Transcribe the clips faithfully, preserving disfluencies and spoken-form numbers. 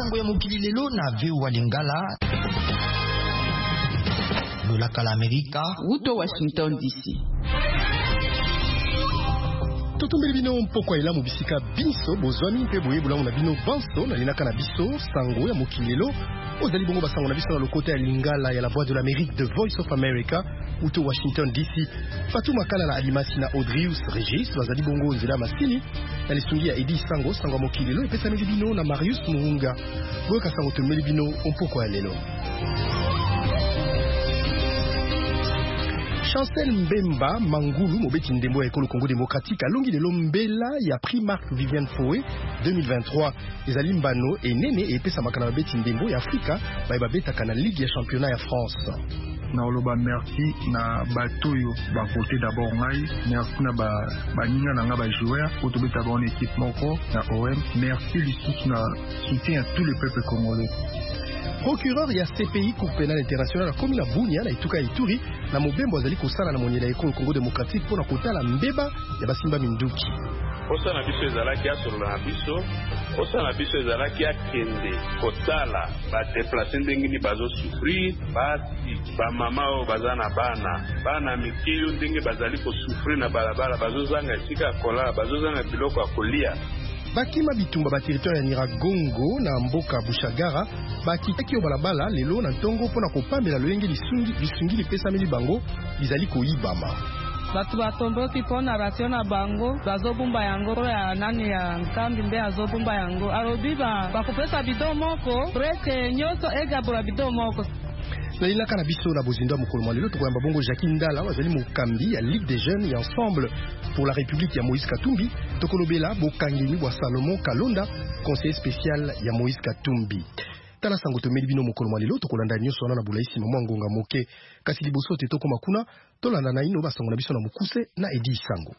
sango ya mokili lelo na V O A Lingala. Lolaka la Amerika. Uto Washington D C. Totumbeli bino mpoko ila mubisika biso bozwami mpe boye bulango na bino banso na linaka na biso sango ya mokili lelo. Ozali bongo basango na biso na lokota ya Lingala ya la Voix de l'Amérique, The Voice of America, uto Washington D C. Fatou Makala na Alimasi na Audrius Regis bazali bongo nzela masini na lisungi ya Edi Sango sango ya mokili lelo epesa meli bino na Marius Muhunga. Boye kasango tumeli bino mpoko ya lelo. Chancel Mbemba Mangulu mobeti ndembo ya ekolo Congo démocratique alongi lelo mbela ya prix Marc Viviane Foe deux mille vingt-trois ezali mbano enene epesa makana mabeti ndembo ya Afrika ba babetaka na Ligue ya championnat ya France. Na oloba merci na batoyo ba côté d'abord ngai merci na ba baninga na nga ba joueur pour tobeta ba en équipe moko na O M merci lisusu na soutien à tous les peuples congolais. Procureur ya C P I Cour pénale internationale a komi na Bunia na Ituka Ituri na mobembo azali kosala na monyela ekolo Congo démocratique pona kotala mbeba ya basimba minduki. Osa na biso ezalaki asolola na biso, osa na biso ezalaki akende kotala ba déplacer ndenge ni bazo souffrir, basi ba mama o bazana bana, bana mikeyo ndenge bazali ko souffrir na balabala bazozanga esika kola, bazozanga biloko akolia. Bakima bitumba ba territoire ya Nyiragongo na mboka Bushagara bakitaki yo balabala lelo na ntongo pona kopambela loyenge lisungi lisungi lipesa meli bango bizali koyibama. Batu batomboki pona ratio na bango bazobumba yango ya nani ya nkambi mbe azobumba yango arobiba bakopesa bido moko breke nyoso egabura bido moko. Na ilaka na biso na bozindo mokolo mwa lelo tokoyamba bongo Jacques Ndala wazali mokambi ya Ligue des Jeunes et Ensemble pour la République ya Moïse Katumbi tokolobela bokangeli bwa Salomon Kalonda conseiller spécial ya Moïse Katumbi. Tala sango tomeli bino mokolo mwa lelo tokolanda nyonso wana na bulaisi mwa ngonga moke kasi liboso te tokoma kuna tolanda na ino basango na biso na mukuse na Edi Sango.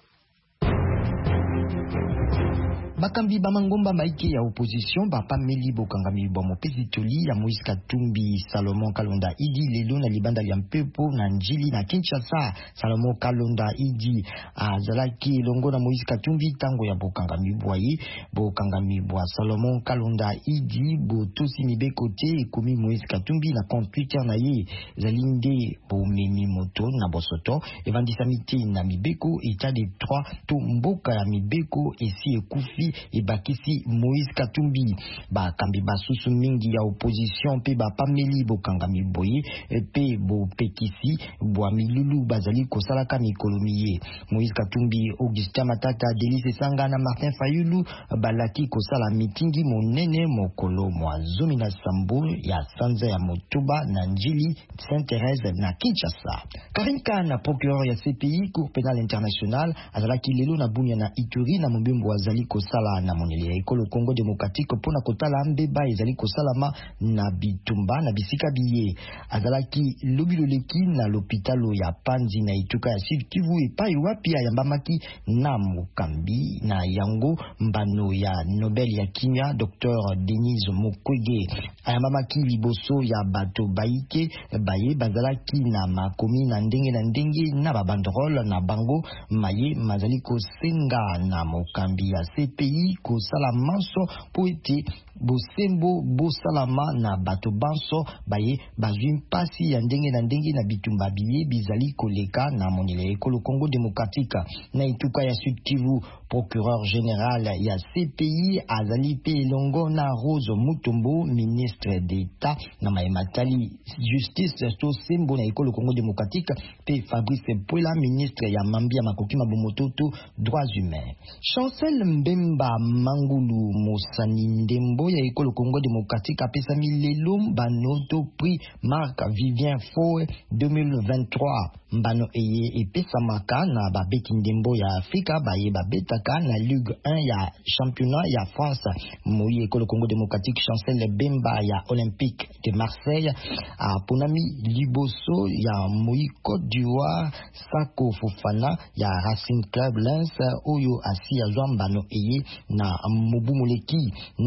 Bakambi bamangomba maike ya opposition bapameli bokangami bwa mopezi toli ya Moïse Katumbi. Salomon Kalonda idi lelo na libanda ya mpepo na njili na Kinshasa. Salomon Kalonda idi azalaki longo na Moïse Katumbi tango ya bokangami bwaye bokangami bwa Salomon Kalonda idi botosi mibeko te ekomi Moïse Katumbi na compte Twitter na ye zalinde bomemi moto na bosoto evandisa mite na mibeko eta de trois to mboka ya mibeko esi ekufi ebakisi Moïse Katumbi. Bakambi basusu mingi ya opposition pe bapameli bokangami boye pe bopekisi bwa milulu bazali kosalaka mikolomiye. Moïse Katumbi, Augustin Matata, Delice Sanga na Martin Fayulu balaki kosala mitingi monene mokolo mwa zomi na sambo ya sanza ya Motuba na njili Sainte-Thérèse na Kinshasa. Karinka na procureur ya C P I Cour pénale internationale azalaki lelo na Bunia na Ituri na mobembo wazali kosala na moneli ya ekolo Congo démocratique pona kotala mbeba ezali kosalama na bitumba na bisika biye. Azalaki lobiloleki na l'hôpitalo ya Panzi na Ituka ya Sud Kivu epai wapi ayambamaki na mokambi na yango mbano ya Nobel ya kimia Docteur Denis Mukwege. Ayambamaki liboso ya bato baike baye bazalaki na makomi na ndenge na ndenge na babandrole na bango maye mazali kosenga na mokambi ya C P I ko salamanso po ete bosembo bosalama na bato banso baye bazwi mpasi ya ndenge na ndenge na bitumba biye bizali koleka na monele ekolo Congo démocratique na Ituka ya Sud Kivu. Procureur général ya C P I azali pe longo na Rose Mutombo ministre d'État na Maïmatali justice to sembo na ekolo Congo démocratique pe Fabrice Puela ministre ya Mambia Makoki Mabomototo droits humains. Chancel Mbemba Mangulu Mosani Ndembo ya ekolo Congo démocratique apesa milelo banoto prix Marc Vivien Foe deux mille vingt-trois mbano eye epesa maka na babeti ndembo ya Afrika baye babetaka na Ligue un ya championnat ya France. Moyi ekolo Congo démocratique Chancel Mbemba ya Olympique de Marseille a ponami liboso ya Moyi Côte d'Ivoire Sako Fofana ya Racing Club Lens oyo asi azwa mbano eye na Mobu Moleki na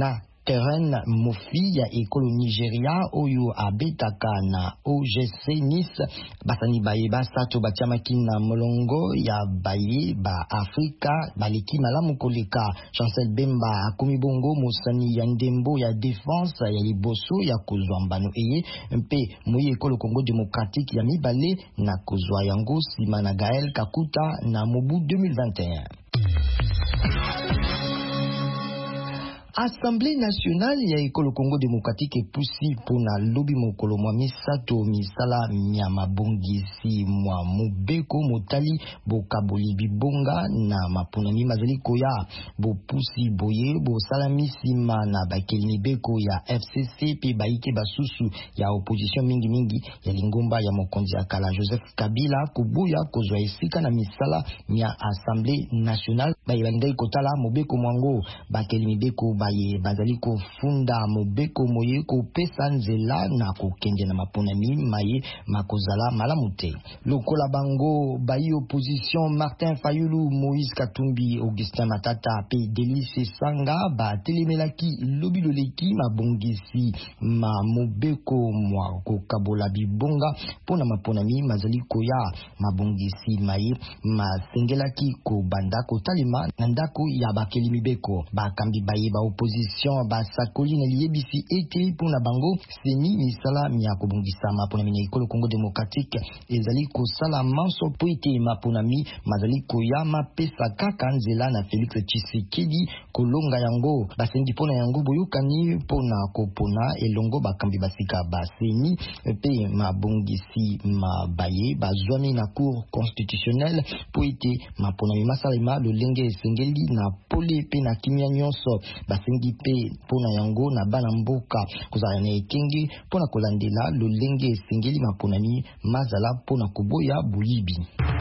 Keren Mofi ya ekolo Nigeria oyo abetaka na O G C Nice basani baye basato batiamaki na molongo ya baye ba Afrika baleki malamu koleka. Chancel Bemba akomi bongo mosani ya ndembo ya défense ya liboso ya kozwa mbano eye mpe moye ekolo Congo démocratique ya mibale na kozwa yango sima na Gaël Kakuta na mobu deux mille vingt et un. Assemblée nationale ya ekolo Congo démocratique epusi pona lobi mokolo mwa misato misala mya mabongisi mwa mobeko motali bokaboli bibonga na mapunami mazali koya bopusi boye bosala misima na bakeli mibeko ya F C C pe baike basusu ya opposition mingi mingi ya lingomba ya mokonzi akala Joseph Kabila kubuya kozwa esika na misala mya Assemblée nationale bayibandai kotala mobeko mwango bakeli mibeko baye bazali kofunda mobeko moye kopesa nzela na kokende na maponami maye makozala malamute lokola bango bayi opposition Martin Fayulu, Moïse Katumbi, Augustin Matata pe Delice Sanga ba telemelaki lobi loleki mabongisi ma mobeko mwa kokabola bibonga pona maponami mazali koya mabongisi maye masengelaki ko banda kotalima na ndako ya bakeli mibeko bakambi baye ba opposition basakoli na liyebisi ete pona bango seni misala mya kobongisama pona mina ekolo Congo démocratique ezali kosala manso po ete maponami mazali koyama pesa kaka nzela na Félix Tshisekedi kolonga yango basengi pona yango boyokani pona kopona elongo bakambi basika baseni pe mabongisi mabaye bazwami na cour constitutionnelle po ete maponami masalema lolenge esengeli na pole pe na kimia nyonso basengi pe pona yango na bana mboka kozala na ekenge pona kolandela lolenge esengeli maponami mazala pona koboya bulibi.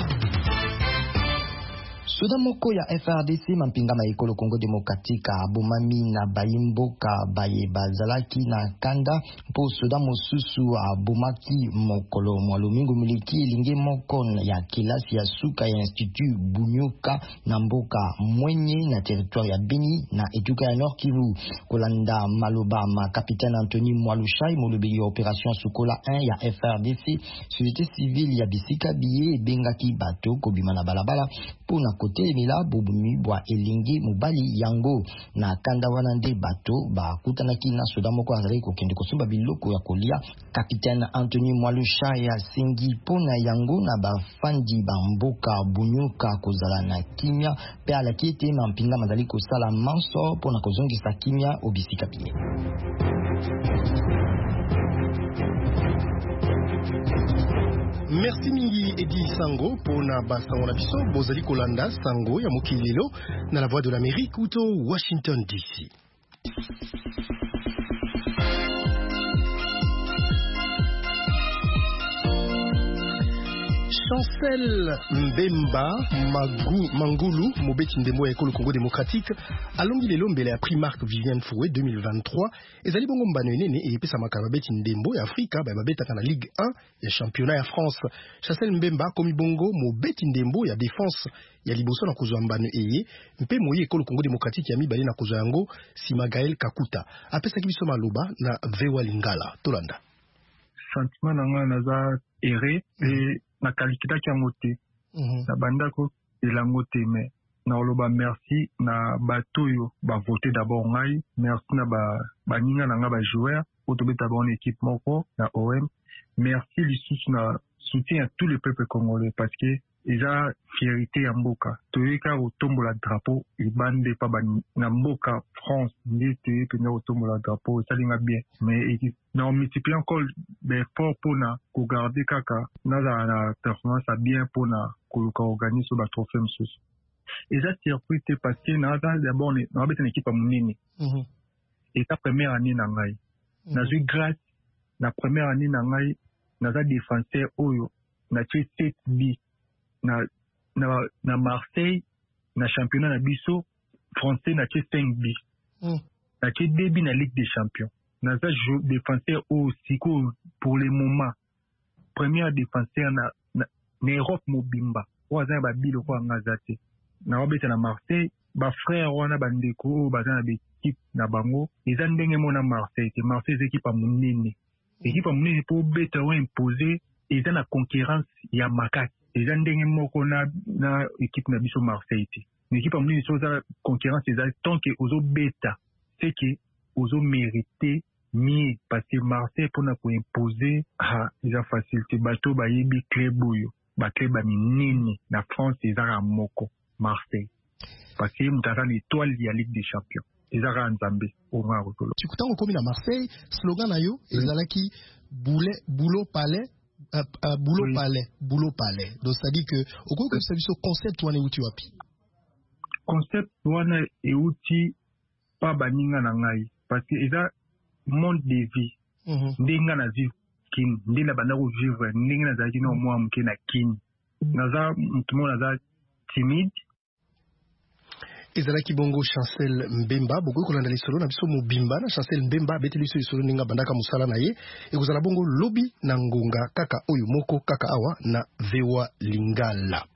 Soda moko ya F R D C mampinga ma ekolo Congo démocratique abomami na bayimboka baye bazalaki na kanda po soda mosusu abomaki mokolo mwalomingo miliki elinge moko ya kilasi ya suka ya Institut Bunyuka na mboka mwenye na territoire ya Beni na etuka ya Nord Kivu kolanda maloba ma capitaine Anthony Mwalushai molobi ya opération Sukola un ya F R D C société civile ya bisika biye bengaki bato kobima na balabala pona kote mila bobumi bwa elingi mobali yango na kanda wana nde bato bakutanaki na soda moko azali kokende kosomba biloko ya kolia. Capitaine Anthony Mwalusha ya singi pona yango na bafandi bamboka Bunyuka kozala na kimia pe alaki ete mampinga mazali kosala manso pona kozongisa kimia obisika pie. Merci mingi Edi Sango pona basango na biso bozali kolanda sango ya mokilelo na la voix de l'Amérique ou to Washington D C. Chancel Mbemba Magou, Mangulu, Mobeti Ndembo Ekolo Congo démocratique, alongi lelo mbele ya prix Marc Viviane Fouet deux mille vingt-trois, ezali bongo mbano enene e pesa makaba beti Ndembo ya Afrika ba babeta kana Ligue un ya championnat ya France. Chancel Mbemba komi bongo Mobeti Ndembo ya défense ya liboso na kozwa mbano eye, mpe moye Ekolo Congo démocratique ya mibale na kozwa yango sima Gaël Kakuta. Apesa kibiso maloba na Vewa Lingala Tolanda. Sentiment nanga naza erré et na kalikitaki yango te na bandako elango te mais na oloba merci na bato oyo bavote d'abord ngai merci na baninga na nga bajoueur po tobeta bango na équipe moko na O M merci lisusu na soutien à tout le peuple congolais parce que eza fierté ya mboka toyeka kotombola drapeau libande pa na mboka France nde toye pena kotombola drapeau esalinga bien mais na multiplier encore d'efforts pona kogarder kaka nazala na performance a bien pona koluka organise ba trophée mosusu eza circuit te parce que naza d'abord nabeta na équipe ya monene eta première année na ngai nazwi grâce na première année na ngai naza défenseur oyo na tie sept buts na na na Marseille na championnat na biso français na tie cinq buts mm. na tie deux buts na Ligue des Champions na ça défenseur au siko pour le moment premier défenseur na na, na Europe mobimba waza ba bilo kwa ngazate na wabeta na Marseille ba frère wana bandeko bazana be équipe na bango eza ndenge mona Marseille te Marseille c'est équipe à monene équipe à monene pour beta ou imposer eza na concurrence ya makaki eza ndenge moko na na équipe na biso Marseille te l'équipe à monene so za concurrence eza tant que ozo beta c'est que ozo mériter mieux parce que Marseille pour na ko imposer ah eza facilité bato ba yebi club oyo ba club ba minene na France eza ra moko Marseille parce que mutaka ni étoile ya Ligue des Champions ezaka nzambe au mwa rotolo tikutango komi na Marseille slogan na yo ezalaki boulet boulot palais uh, uh, boulot oui. palais boulot palais donc ça dit que au cours de ce service concept wana uti wapi concept wana euti pa baninga na ngai parce que eza monde de vie mm-hmm. ndinga na vie kin ndina banda ko vivre ndinga na zaki no mwa mke na kin naza mtumo naza timide ezalaki bongo Chancel Mbemba bogo kolanda lisolo na biso mobimba na Chancel Mbemba beteli so lisolo ninga bandaka musala na ye ekozala bongo lobby na ngonga kaka oyo moko kaka awa na Vewa Lingala.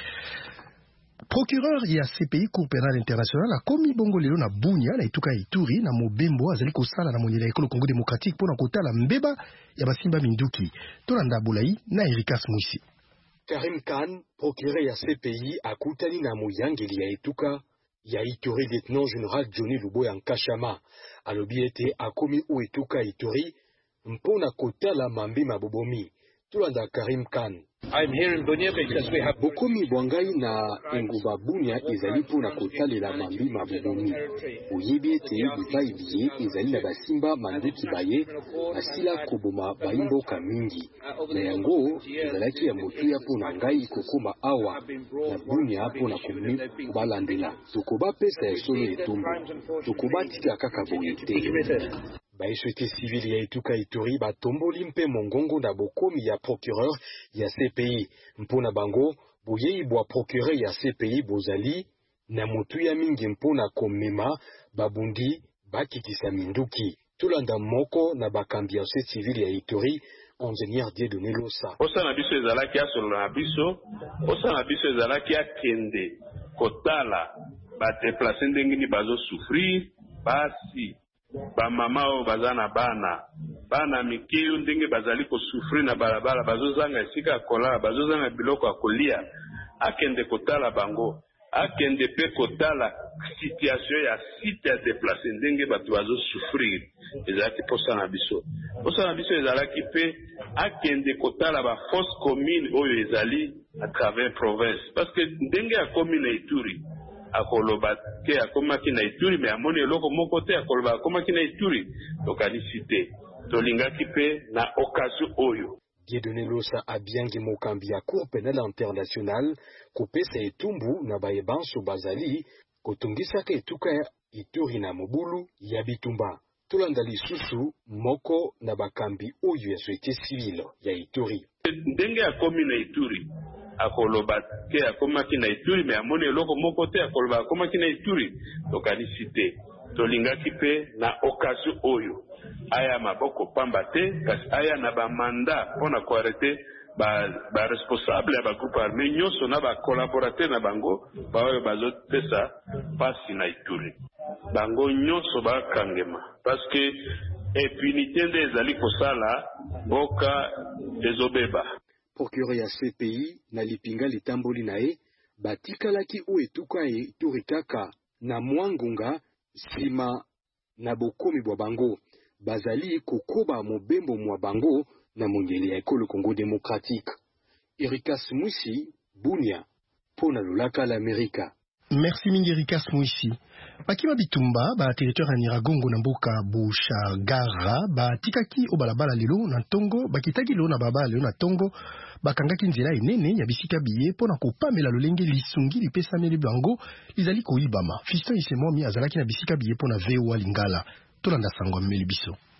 Procureur ya C P I Cour pénale internationale a komi bongo lelo na Bunia na ituka Ituri na mobembo azali kosala na monyela ekolo Congo démocratique pona kotala mbeba ya basimba minduki tolanda Bulai na Erikas Mwisi. Karim Khan, procureur ya C P I akutani na moyangeli ya etuka ya Ituri lieutenant général Johnny Luboya Nkashama alobi ete akomi o etuka Ituri mpona kotala mambe mabobomi tulanda Karim Khan. I'm here in Bunia because we have bokomi bwangai na enguba Bunia ezali pona kotalela mambe mabobomi oyebi ete bipai biye ezali na basimba manduki baye asila koboma baimboka mingi na yango ezalaki ya motu ya pona ngai kokoma awa na Bunia pona komi balandela tokoba pesa ya solo etumbu tokoba tika kaka boye te. Baishwete civil ya etuka Ituri batomboli mpe mongongo na bokomi ya procureur ya C P I mpona bango boyei bwa procureur ya C P I bozali na motu ya mingi mpona komema babundi bakitisa minduki tulanda moko na bakambi ya civil ya Ituri ingénieur Dieudonné Losa. Osana biso ezalaki asolo na biso osana biso ezalaki akende kotala ba déplacer ndenge ni bazo souffrir basi ba mama o bazana bana bana mikeyo ndenge bazali ko souffrir na balabala bazozanga esika kola bazozanga biloko akolia akende kotala bango akende pe kotala situation ya site ya déplacer ndenge bato bazo souffrir ezalaki posana biso posana biso ezalaki pe akende kotala ba fosse commune oyo ezali à travers province parce que ndenge ya commune Ituri akoloba ke akomaki na Ituri mais amoni eloko moko te akoloba akomaki na Ituri localité tolingaki pe na occasion oyo Dieudonné Losa abiangi mokambi ya Cour pénale internationale kopesa etumbu na bayebanso bazali kotungisaka etuka ya Ituri na mobulu ya bitumba tolanda lisusu moko na bakambi oyo ya société civile ya Ituri ndenge akomi na Ituri akoloba ke akomaki na Ituri mais amoni eloko moko te akoloba akomaki na Ituri localité tolingaki pe na occasion oyo aya maboko pamba te kasi aya na ba mandat pona ko arrêter ba ba responsable ya ba groupe armé nyoso na ba collaborateur na bango ba oyo bazo pesa pasi na Ituri bango nyoso ba kangema parce que impunité nde ezali kosala boka ezobeba. Procureur ya C P I na lipinga litamboli na ye batikalaki o etuka e Ituri kaka na mwangunga sima na bokomi bwa bango bazali kokoba mobembo mwa bango na mongeli ya ekolo Congo démocratique. Erikas Mwisi, Bunia, pona lulaka l'Amerika. Merci mingi Erikas Mwisi. Bakima bitumba ba territoire ya Nyiragongo na mboka Bushagara ba tikaki o balabala lelo na Tongo bakitaki lelo na baba lelo na Tongo bakangaki nzela enene ya bisika biye pona kopamela lolenge lisungi lipesameli bango lizali koibama. Fiston Isemomi azalaki na bisika biye pona Vewa Lingala tolanda sango meli biso.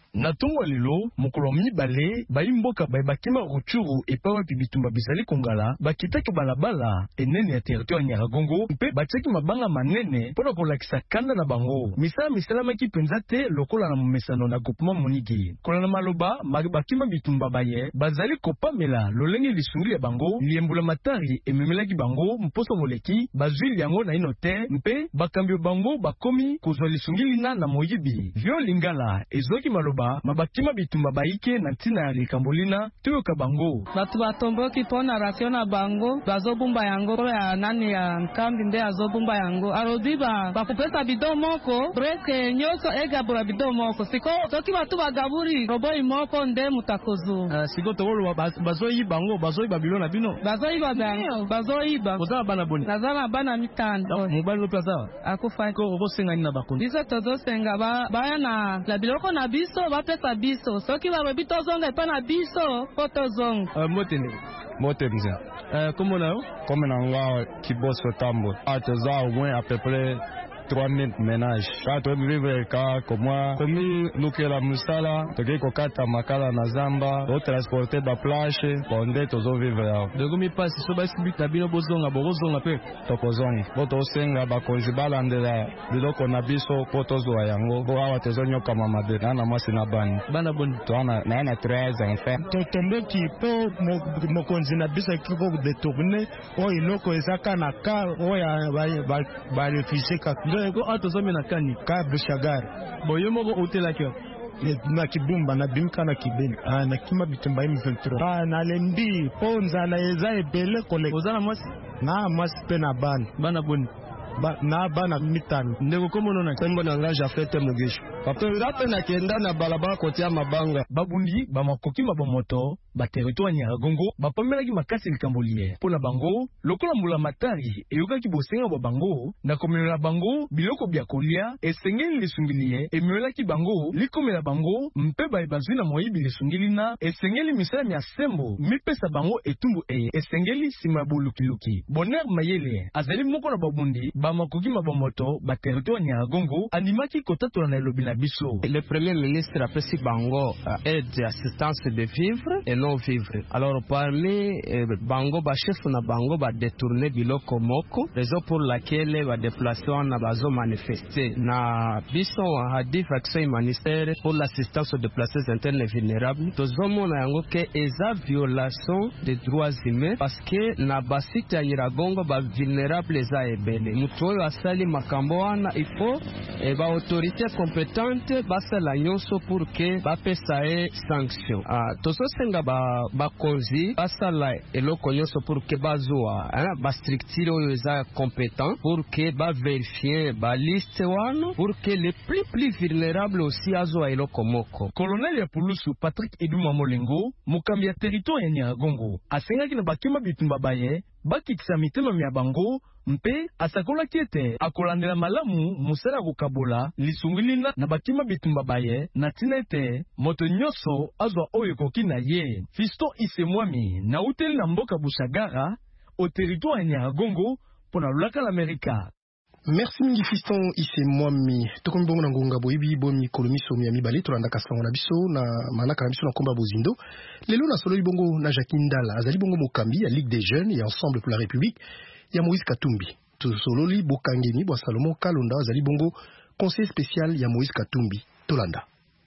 na tongo lelo mokolo mibale bayimboka bayebakima ruchuru epawa pi bitumba bizali kongala bakitaki balabala enene ya territoire ya Nyiragongo mpe batiaki mabanga manene mpona kolakisa kanda na bango. Misala misalamaki mpenza te lokola na momesano na groupement monigi kola na maloba bakima bitumba baye bazali kopamela lolenge lisungili ya bango liembula matari ememelaki bango mposo moleki bazwili yango na ino te mpe bakambi bango bakomi kozwa lisungili na na moyibi vyo lingala ezoki maloba mabakima bitumba baike na ntina ya likambolina tuyoka bango batu batomboki pona rasio na bango bazobumba yango ya nani ya nkambi nde azobumba yango alobi ba bakupesa bido moko breke nyoso egabura bido moko siko soki batu bagaburi roboi moko nde mutakozu uh, siko tokolo bazoyi bango bazoyi babilo na bino bazoyi bango bazoyi ba kozala bana boni nazala bana mitano mobali lopi azawa akufa ko obosenga nini na bakundi biso tozosenga ba baya na la biloko na biso bapesa biso soki balobi tozonga epa na biso po tozonga uh, motende motemza uh, komo na yo comme na nga kiboso tambo atoza au moins à peu près trois mille ménages. Quand on vivre ka komwa komi lukela musala toke kokata makala na zamba o transporter ba plage bonde tozo vivre ya de komi passe so ba sibita bino bozonga bozonga pe tokozonga boto senga ba konjibala ndela biloko na biso potozo yango bo awa tezonyo kama mabe na mwasi na bani bana bon to ana na na treize enfants to tombe ki po mo konzi na biso kiko de tourner o iloko ezaka na ka o ya ba ba refusé ka ko atozome na kani ka bushagar boyo moko hotela kyo na kibumba na bimka na kibeni ah na kima bitumba imi vingt-trois ah na lembi ponza na eza ebele koleka ozana mwasi na mwasi pe na bana bana boni ba na bana mitano ndeko komono na tembo na nganja fete mugisho pape rape na kenda na balabala kotia mabanga babundi bamakoki mabomoto ba territoire ya Nyiragongo bapamelaki makasi likambolie pona bango lokola mbula matari eyokaki bosenga ba bango na komelela bango biloko bya kolia esengeli lisungilie emelaki bango likomela bango mpe ba bazwi na moyibi lisungili na esengeli misala ya sembo mipesa bango etumbu eye esengeli sima bulukiluki Bonheur Mayele azali moko na babundi bamakoki mabomoto ba territoire ya Nyiragongo animaki kotatola na elobi na biso. Le premier ministre apesi bango uh, aide assistance de vivre et non vivre. Alors parmi eh, bango ba chef na bango ba détourner biloko moko, raison pour laquelle ba déplacement na bazo manifester na biso hadi faction humanitaire pour l'assistance aux déplacés internes et vulnérables. Tozomo na yango ke eza violation des droits humains parce que na basite ya Nyiragongo ba vulnérable eza ebele. Mutu oyo asali makambo wana il faut eh, ba autorité compétente basala nyonso pour que bapesa e sanction. Ah, tozosenga ba bakonzi basala eloko nyonso pour que bazwa hein, ba structure oyo eza compétent pour que ba vérifier ba liste wana pour que les plus plus vulnérables aussi azwa eloko moko. Colonel ya Pulusu Patrick Eduma Molengo mukambi ya territoire ya Nyiragongo asengaki na bakima bitumba baye bakitisa mitema mya bango mpe asakolaki ete akolandela malamu musala kokabola lisungilina na bakima bitumba baye na tina ete moto nyonso azwa oyo ekoki na ye. Fisto Isemwami na uteli na mboka Bushagara au territoire ya Nyiragongo pona lulaka l'Amerika. Merci mingi Fiston Isemwami. Tokomi bongo na ngonga boyibi bomi kolomiso mi amibale tolanda kasango na biso na manaka na biso na komba bozindo. Lelo na solo bongo na Jacques Ndala azali bongo mokambi ya Ligue des Jeunes et Ensemble pour la République ya Moïse Katumbi. To sololi bokangeni bwa Salomon Kalonda azali bongo conseiller spécial ya Moïse Katumbi. Tolanda.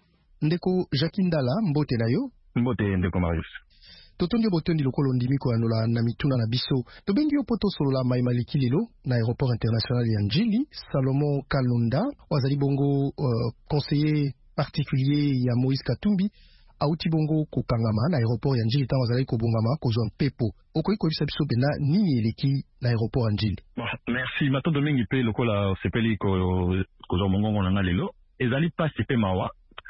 Ndeko Jacques Ndala mbote na yo? Mbote ndeko Marius. Totondi botondi lokolo ndimiko anola na mituna na biso. Tobengi yo poto solola maimaliki lilo na aéroport international ya Njili. Salomon Kalonda wazali bongo uh, conseiller particulier ya Moïse Katumbi auti bongo kokangama na aéroport ya Njili tango wazali kobongama kozwa mpepo. Okoki kobisa biso pena nini eleki na aéroport ya Njili? Merci. Mato domingi pe lokola sepeli ko kozwa mongongo na lelo. Ezali pasi pe mawa.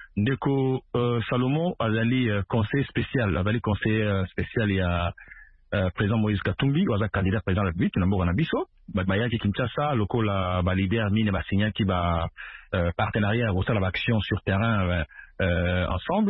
Ndeko uh, Salomon azali uh, conseiller spécial, azali conseiller uh, spécial ya uh, président Moïse Katumbi, waza candidat président de la République na mboka na biso, ba bayaki Kinshasa lokola ba leader mine ba signaki ba uh, partenariat au sein de l'action sur terrain uh, uh, ensemble.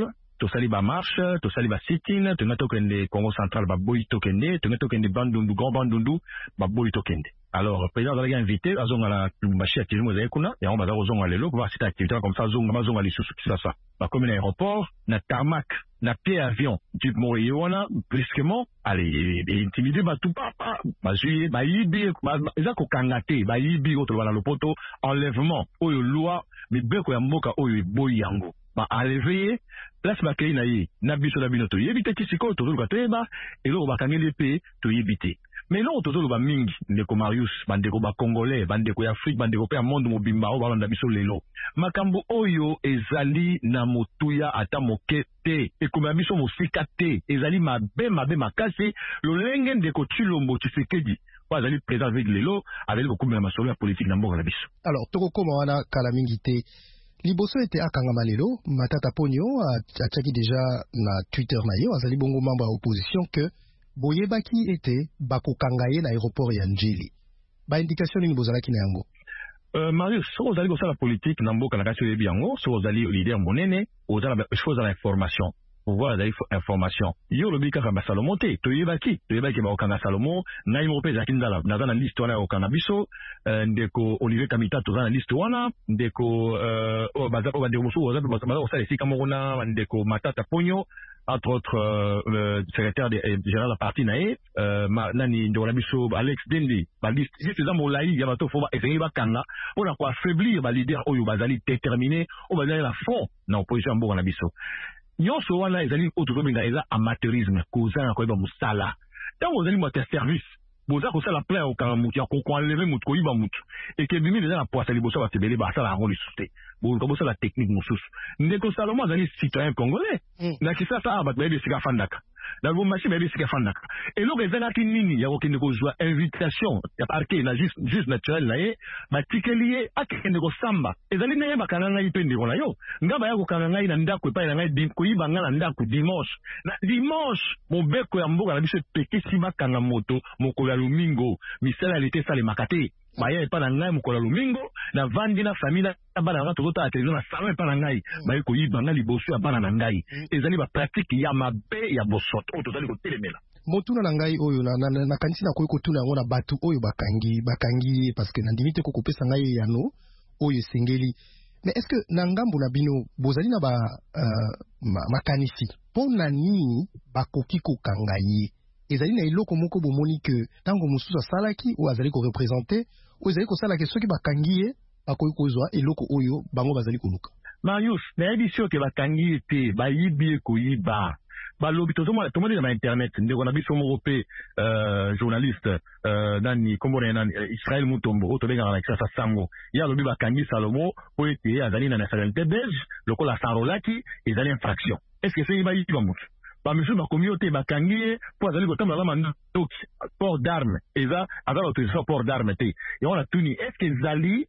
tosali ba marche tosali ba sit-in tonga tokende Congo central ba boyi tokende tonga tokende Bandundu Grand Bandundu ba boyi tokende. Alors président azalaki invité azonga na Lubumbashi activité mozali kuna yango baza kozonga lelo pour voir cette activité comme ça zonga mazonga lisusu kisasa bakomi na aéroport na tarmac na pied avion type moye wana brusquement allez intimider batu papa bazui bayibi eza kokanga te bayibi oto bana lopoto enlèvement oyo loi mibeko ya mboka oyo boyi yango ba enlever place bakei na ye na biso na bino to yebite kisiko to luka teba elo bakangeli pe to yebite. Mais non, tout le monde mingi, ndeko Marius, bandeko ba Congolais, bandeko ya Afrique, bandeko pe monde mobimba o balanda biso lelo. Makambo oyo ezali na motuya ata mokete, ekoma biso mosika te, ezali mabe mabe makasi, lolenge ndeko Tshilombo Tshisekedi. Kwa ezali présent avec lelo, avec beaucoup de masolo ya politique na mboka na biso. Alors, toko koma wana kala mingi te. Liboso ete akangama lelo, Matata Ponyo a tchaki déjà na Twitter na yo, azali bongo membre ya opposition que boyebaki ete bakokangaye na aéroport ya Njili. Ba indication nini bozalaki na yango? Euh, Marius, so ozali kosala politique na mboka na kasi oyebi yango, so ozali leader monene, ozala chose à l'information. Pouvoir d'aller information. Yo lobi kaka ba Salomon te, toyebaki, toyebaki ba okanga Salomon, na imo pe za kindala, na za na liste wana okanga biso, ndeko Olivier Kamita to za na liste wana, ndeko euh o baza o bandeko so oza ba ba osala sika mona ndeko Matata Ponyo, entre autres euh, le secrétaire général de la partie nae, euh nani ndo la biso Alex Dendi, ba liste, c'est ça mo lai ya bato fo ba essayer ba kanga, on a quoi affaiblir ba leader oyo bazali déterminé, o bazali la fond na opposition mboka na biso. Nyonso wana ezali otozobenga eza amateurisme kozala koyeba musala ntango ozali moto ya service boza kosala plein okanga mutu ya kokoenleve mutu koyiba mutu ekebimi eza na poasa liboso ya bato ebele basala yango lisusu te boza bosala technique mosusu ndeko Salomon azali citoyen congolais na kisasa awa bato bayebi esika afandaka na Lubumbashi bayebi esika afandaka eloko ezalaki nini ya kokende kozwa invitation ya parke na juste naturel na ye batikeli ye akende kosamba ezali na ye bakanga ngai mpe ndeko na yo nga baya kokanga ngai na ndako epai na ngai koyiba nga na ndako dimanche na dimanche mobeko ya mboka na biso epekisi bakanga moto mokolo ya lomingo misala yali te esalemaka te baya epa na ngai mokolo ya lomingo na vandi na famille na bana na ngato kota television na salon epa na ngai baye koyiba nga liboso ya bana na ngai ezali ba pratique ya mabe ya bosoto oyo tozali kotelemela motuna na ngai oyo na na, na kanisi na koyi kotuna yango na batu oyo bakangi bakangi parce que na ndimi te kokopesa ngai yano oyo esengeli. Mais est-ce que na ngambo na bino bozali na ba uh, makanisi pona nini bakoki kokanga ye ezali na eloko moko bomoni ke tango mosusu asalaki ou azali ko représenter ou ezali ko sala ke soki bakangi ye bakoki kozwa eloko oyo bango bazali koluka. Marius nayebi sio ke bakangi te bayibi koyiba balobi tozomona tomoni na internet ndeko na biso moko pe euh, journaliste euh, nani kombona nani Israël Mutombo otobenga na kisasa sango ya lobi bakangi Salomon po ete azali na nationalité belge lokola sarolaki ezali infraction. Est-ce que c'est ibayiba mutu ba monsieur ba communauté bakangi po azali kotamba la mandoki port d'armes eza azala autorisation port d'armes te ya wana tuni est-ce que zali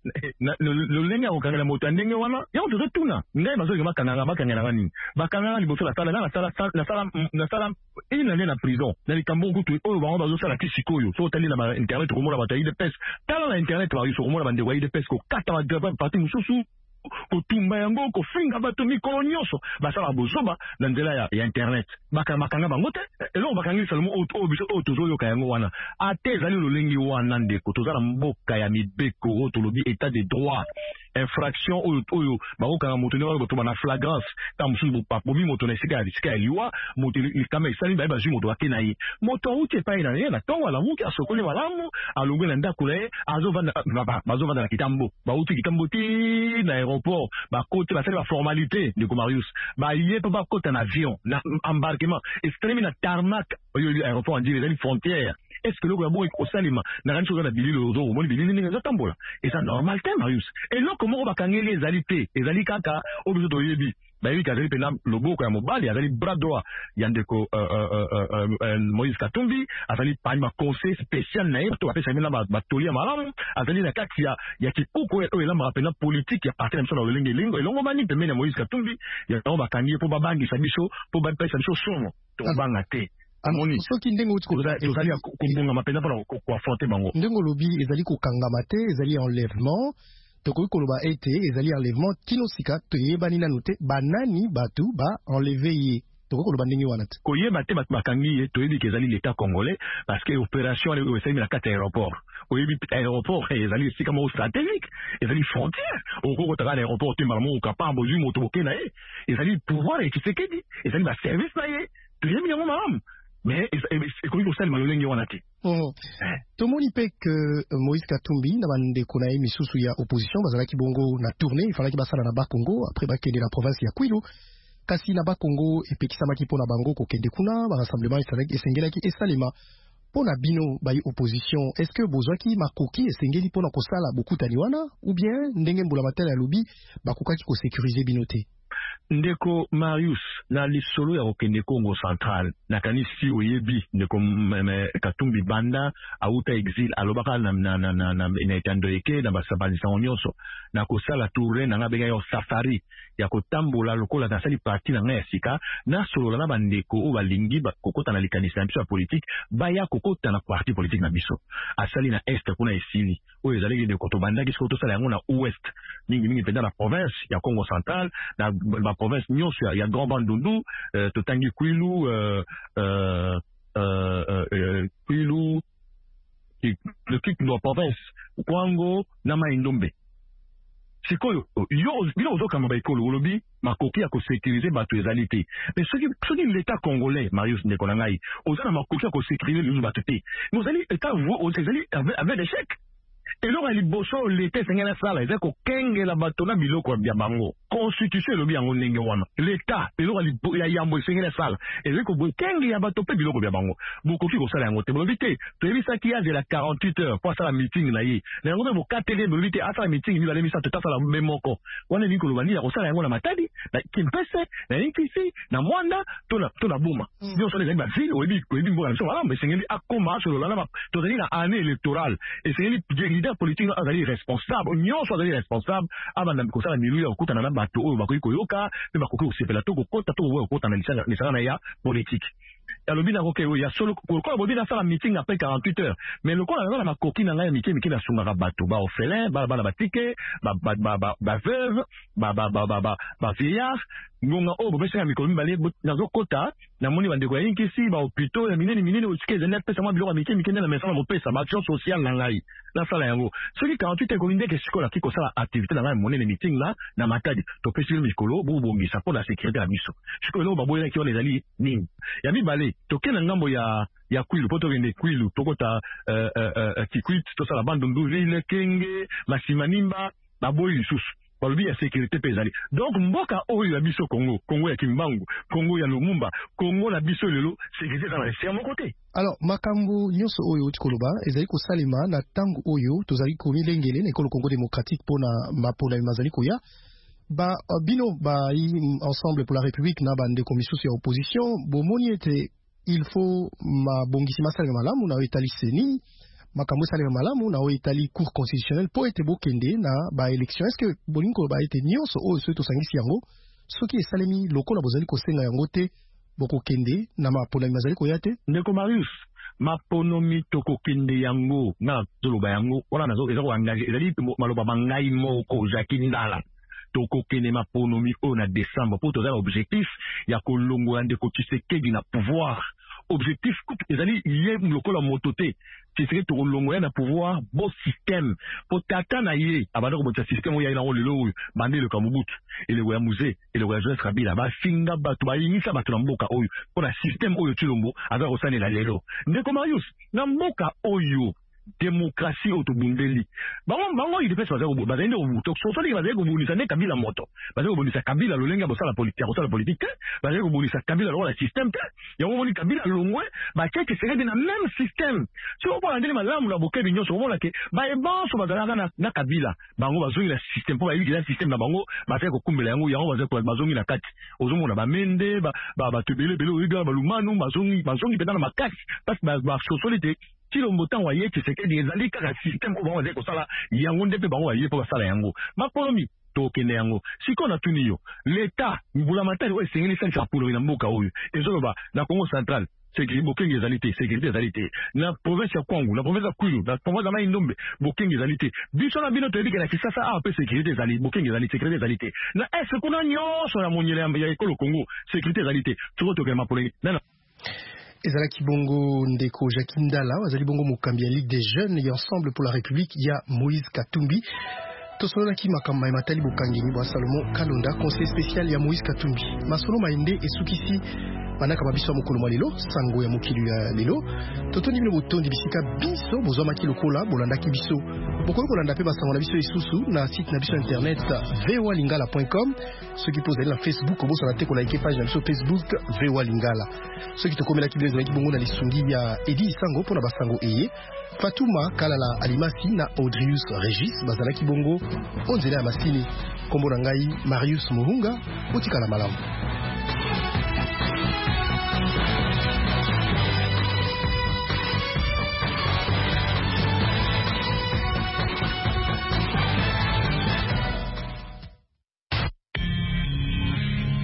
le lenga okanga na moto ndenge wana ya oto tuna ngai bazo yoma kanga bakanga na nani bakanga ni boso la sala na sala na sala na sala ina na prison na likambo kutu oyo bango bazo sala kisikoyo so tali na internet ko mona batayi de pes tala na internet ba yuso ko mona bande wayi de pes ko kata ba graba parti mususu kotumba yango kofinga bato mikolo nyonso basala bozoba na nzela ya, ya internet baka makanga bango te eloko bakangi Salomon oyo biso oyo tozoyoka yango wana ate ezali lolengi wana ndeko tozala mboka ya mibeko oyo tolobi état de droit infraction oyo oyo bakokanga moto nde bakotoba na flagrance ta mosusu bomi moto na esika ya esika ya liwa moto likama esali baye bazwi moto bake na ye moto awuti epai na ye na ntongo alamuki asokoli malamu alongwe na ndako na ye bazovanda na kitambo bauti kitambo ti na aéroport bakote basali baformalité ndeko Marius baye mpe bakota na avion na embarquement estremi na tarmac oyo aéroport andiri ezali frontière. Est-ce que le gouvernement est au salima n'a rien chose à billy le dos au billy n'est pas tambola et ça normal thème Marius et là comment on va gagner les alités les alikaka au besoin de yebi bah oui qu'azali pena lobo kwa mobile azali bras droit yandeko Moïse Katumbi azali pa ma conseil spécial na to apesa mina ba batolia malamu azali na kati ya ya kikuko eto ela ma pena politique ya parti na le lingue lingue elongo mani pemene Moïse Katumbi ya on va gagner pour babangi sabiso pour ba pesa biso somo to banga te. Amoni soki ndengo uti koza ezali kumbunga mapenda para ko affronter bango ndengo lobi ezali ko kangama te ezali enlèvement tokoki koloba ete ezali enlèvement tino sika toyebani nanu te banani batu ba enlevé ye tokoki koloba ndenge wana te koyeba te bato bakangi ye toyebi ke ezali l'état congolais parce que opération oyo esalimi na kati ya aéroport oyebi aéroport ezali esika moko stratégique ezali frontière okokotaka na aéroport otembala moko okapamba ozwi moto boke na ye ezali pouvoir ya Tshisekedi ezali baservice na ye toyebi yango malamu mais ekoki kosalema lolenge wana te tomoni mpe ke Moïse Katumbi na bandeko na ye misusu ya opposition bazalaki bongo na tournée efalaki basala na Bakongo après bakende na province ya Kwilu kasi na Bakongo epekisamaki mpo na bango kokende kuna barassemblement esengelaki esalema mpo na bino bayi opposition est-ce que bozwaki makoki esengeli mpo na kosala bokutani wana ou bien ndenge mbula matala ya lobi bakokaki kosécuriser bino te ndeko Marius na lisolo ya kokende Congo Central nakanisi oyebi ndeko Katumbi banda auta exil alobaka na na na na na etando eke na basabanisa nyonso na kosala tourne na ngabenga yo safari ya kotambola lokola na sali parti na nga ya sika na solo na bandeko o balingi bakokota na likanisa ya biso ya politique baya kokota na parti politique na biso asali na est kuna esili oyo ezali ndeko to bandaki siko to sala yango na ouest mingi mingi penda na province ya Congo Central na ba province nyonso ya Grand Bandundu euh, totangi Kwilu euh, euh, euh, euh, Kwilu le kick de la province Kwango na Maindombe sikoyo yo bino ozokamba baikolo olobi makoki ya kosécuriser bato ezali te mais soki soki l'état congolais Marius ndeko na ngai ozana makoki ya kosécuriser les bato te mais ozali état ozali avec l'échec eloko ya liboso leta esengeli asala eza kokengela bato na biloko ya bango constitution elobi yango ndenge wana leta eloko ya yambo esengeli asala ezali kokengela bato mpe biloko bya bango bokoki kosala yango te bolobi te toyebisaki ya zela quarante-huit heures po asala meeting na ye na yango mpe bokateli bolobi te asala meeting mibale misato te asala mbe moko wana elingi koloba nini ya kosala yango na Matadi na Kimpese na Nkisi na Mwanda to na Boma nyonso ezali bavile oyebi mboka na biso malamu esengeli akoma solola na tozali na année électorale esengeli leader politique azali responsable nyonso azali responsable abanda kosala milu ya kokutana na bato oyo bakoki koyoka mpe bakoki kosepela to kokota to kokota na lisanga na ya politique alobi na koke oyo ya solo kokola bobi na sala meeting après quarante-huit heures mais lokola na makoki na ngai mike mike na sungaka bato ba orphelin ba bana batike ba ba ba ba veuve ba ba ba ba ba vieillard ngonga oyo bopesenga mikolo mibale nazokota namoni bandeko ya Nkisi ba hôpitaux ya minene minene osike ezali apesa mwa biloko ya mike mike nde na mesana bopesa ba action sociale na ngai nasala yango soki quarante-huit ekomi ndeke sikola ki kosala activité na ngai monene meeting na na Matadi topesi mikolo bobongisa mpo na sécurité ya biso sikoyo eloko baboyelaki wana ezali nini ya mibale tokenda ngambo ya ya Kwilu po tokende Kwilu tokota Kikwit tosala Bandundu Ville Kenge Masimanimba baboyi lisusu balobi ya sécurité pe ezali donc mboka oyo ya biso Congo Congo ya Kimbangu Congo ya Lumumba Congo na biso lelo sécurité za na ese mon côté alors makambo nyonso oyo tikoloba ezali kosalema na tango oyo tozali komilengele na ekolo Congo démocratique pona mapola mazali koya ba bino ba ensemble pour la République na bande komisusu ya opposition bomoni ete il faut ma bongisi masala malamu na etali seni makambo sala malamu na etali cour constitutionnelle po ete bokende na ba élection est-ce que bolingo ba ete nyonso oyo so to sangisi yango soki esalemi lokola bozali kosenga yango te bokokende na mapola mazali koyate ndeko Marius maponomi tokokende yango na zoloba yango wana nazo ezako engagé ezali maloba mangai moko Jacques Ndala tokokende maponomi oyo na décembre po tozala objectif ya kolongola ndeko Tshisekedi na pouvoir objectif ezali ye lokola moto te Tshisekedi tokolongola na pouvoir bo système po tata na ye abanda kobotisa système oyo ya na lelo oyo bande le Kamubutu eleko ya musée eleko ya Joseph Kabila bafinga bato bayingisa bato na mboka oyo po na système oyo Tshilombo aza kosalela lelo ndeko Marius na mboka oyo démocratie otobundeli bango bango il fait ça bazali nde kobuto sosoli bazali kobundisa nde Kabila moto bazali kobundisa Kabila lolenga bosala politique bosala politique bazali kobundisa Kabila lokola système te yango moni Kabila longwe bakeke seredi na même système si okola ndeli malamu na bokebi nyonso omona ke bayebanso bazalaka na, na Kabila bango bazongi na système po bayebi kila système na bango bazali kokumbela yango yango bazali bazongi na kati ozomona bamende bato ebelebele oyiga balumanu bazongi bazongi mpenza na makasi parce basosoli te Tshilombo tango aye Tshisekedi ezali kaka système oyo bango bazali kosala yango nde mpe bango baye mpo basala yango mapolomi tokende yango sikoyo na tuni yo l'état mbula matari oyo esengeli esalisa polomi na mboka oyo ezoloba na Congo Central sécurité bokenge ezalité sécurité ezalité na province ya Kwangu na province ya Kwilu na province ya Mai-Ndombe bokenge ezalité biso na bino toyebi ke na Kinshasa a pe sécurité ezali bokenge ezali sécurité ezalité na est kuna nyonso na monyele ya ekolo Congo sécurité ezalité toko tokema mapolengi nana ezalaki bongo ndeko Jacques Ndala azali bongo mokambi ya Ligue des jeunes et ensemble pour la République ya Moïse Katumbi tosololaki makambo ya matali bokangeni bwa Salomon Kalonda conseiller spécial ya Moïse Katumbi masolo maende esukisi manaka mabiso ya mokolo lelo sango ya mokili ya lelo totoni bino botondi bisika biso bozwa maki lokola bolandaki biso bokolo kolanda pe basango na biso isusu na site na biso internet v o a lingala point com ceux qui posent na Facebook boso na te ko like page na biso Facebook v o a lingala ceux qui tokomela ki biso bongo na lisungi ya Edi Sango pona basango eye Fatuma Kalala Alimasi na Audrius Regis bazalaki bongo onzela ya masini kombo na ngai Marius Muhunga otikala malamu.